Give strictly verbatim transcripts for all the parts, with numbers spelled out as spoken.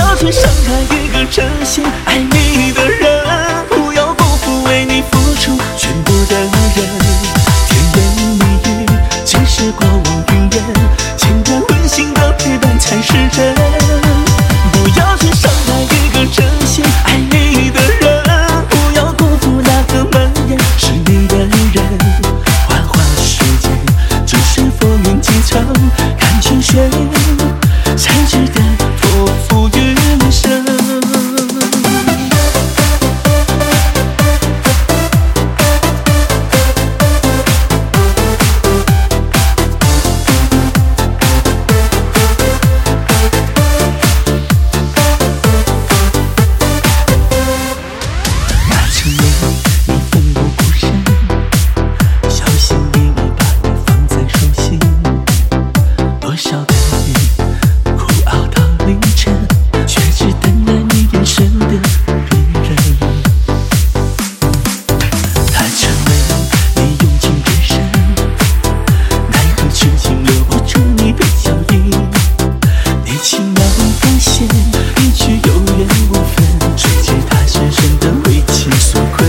要去伤害一个真心爱你的人，不要辜负为你付出全部的人。甜言蜜语只是过往云烟，情感温馨的陪伴才是真。不要去伤害一个真心爱你的人，不要辜负那个门眼是你的人。花花世界，只是浮云几场，看清谁才值得托付余生。那成为你奋不顾身，小心翼翼把你放在手心，多少的你苦熬到凌晨，却只等待你眼神的辨认。它成为你用情至深，奈何痴情留不住你的脚印。你轻描淡写，一句有缘无分，谁知他深深的为情所困。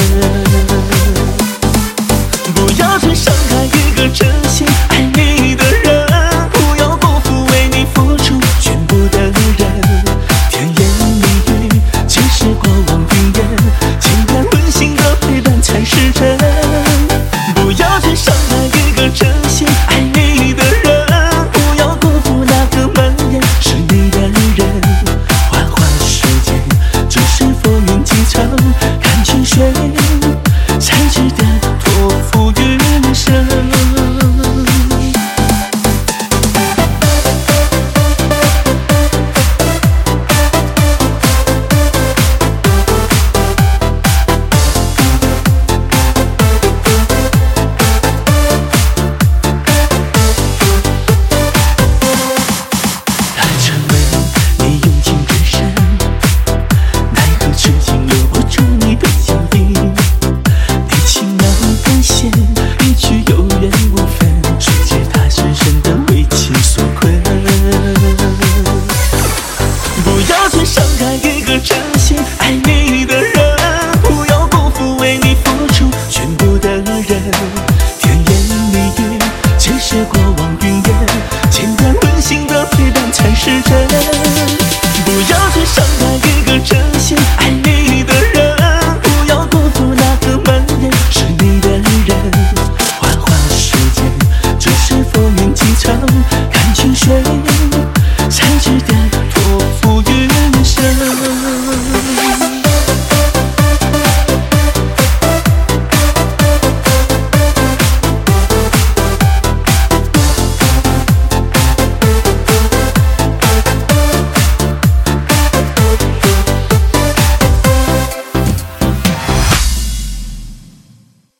不要去伤害一个真心爱你的人，不要辜负为你付出全部的人。甜言蜜语只是过往云烟，情感温馨的陪伴才是真。不要去伤害一个真心爱你的人，不要辜负那个门眼是你的人。花花世界，只是浮云几场，看清谁才值得托付余生。它成为你用情至深，奈何痴情留不住你的脚印。你轻描淡写，一句有缘无分，谁知他深深的为情所困。不要去伤害一个真心爱你的人，不要辜负为你付出全部的人。甜言蜜语只是过往云烟，情感温馨的陪伴才是真。